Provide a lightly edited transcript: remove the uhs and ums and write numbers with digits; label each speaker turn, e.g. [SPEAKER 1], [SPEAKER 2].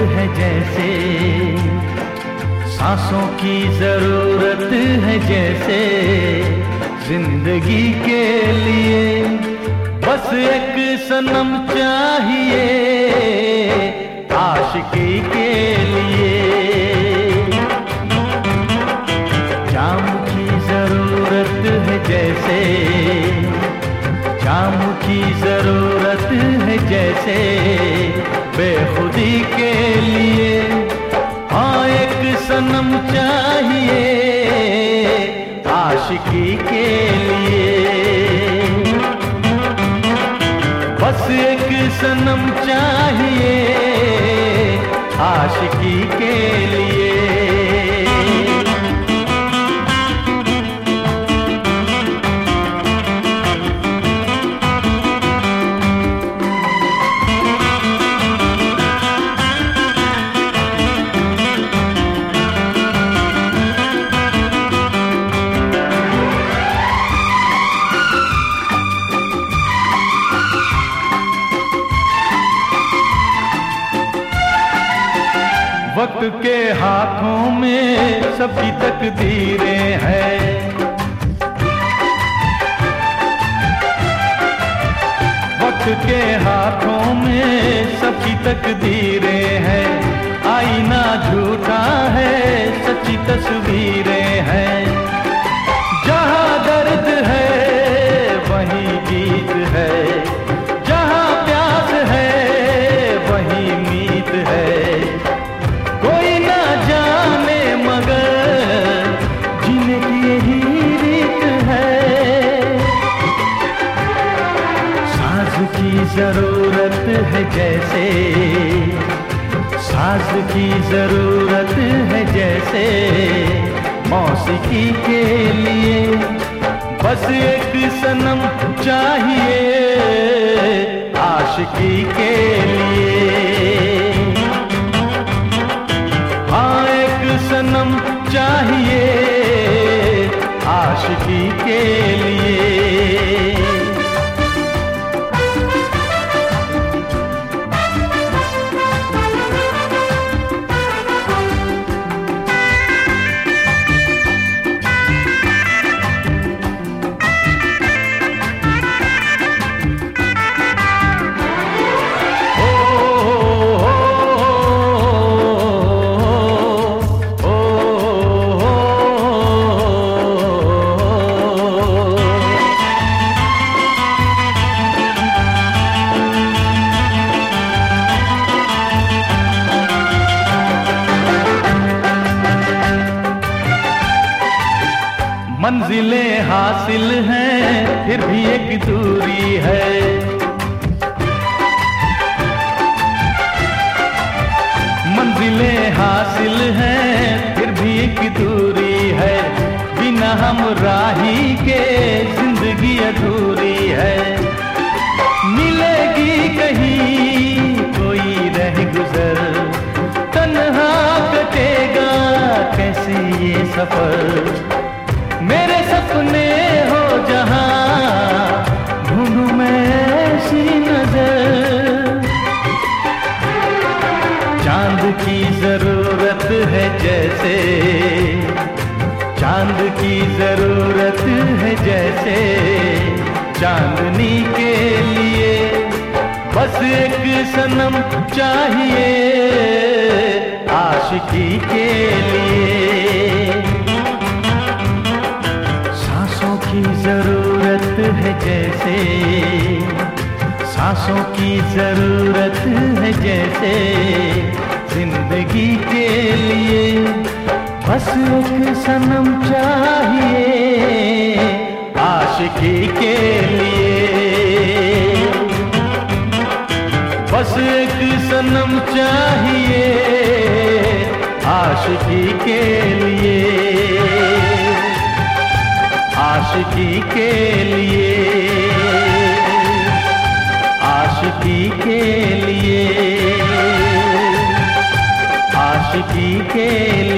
[SPEAKER 1] है जैसे, सांसों की जरूरत है जैसे, जिंदगी के लिए बस एक सनम चाहिए आशिकी के लिए। जाम की जरूरत है जैसे, जाम की जरूरत है जैसे, बेखुदी के लिए हाँ एक सनम चाहिए आशिकी के लिए। बस एक सनम चाहिए आशिकी के लिए। वक्त के हाथों में सबकी तकदीरें हैं, वक्त के हाथों में सबकी तकदीरें हैं। आईना झूठा है सच्ची तस्वीरें हैं, जहाँ दर्द है वहीं जीत है, जहाँ प्यास है वहीं मीत है। कोई ना जाने मगर जीने की यही रीत है। साज की जरूरत है जैसे, साज की जरूरत है जैसे, मौसीकी के लिए बस एक सनम चाहिए आशिकी के लिए। हाँ एक सनम चाहिए आशिकी के लिए। मंजिलें हासिल हैं फिर भी एक दूरी है, मंजिलें हासिल हैं फिर भी एक दूरी है। बिना हमराही के जिंदगी अधूरी है। मिलेगी कहीं कोई रह गुजर, तन्हा कटेगा कैसे ये सफर। मेरे सपने हो जहां ढूंढूं मैं ऐसी नजर। चांद की जरूरत है जैसे, चांद की जरूरत है जैसे, चांदनी के लिए बस एक सनम चाहिए आशिकी के लिए। सांसों की जरूरत है जैसे, सांसों की जरूरत है जैसे, जिंदगी के लिए बस एक सनम चाहिए आशिकी के लिए। बस एक सनम चाहिए आशिकी के लिए, आशिकी के लिए, आशिकी के लिए, आशिकी के लिए।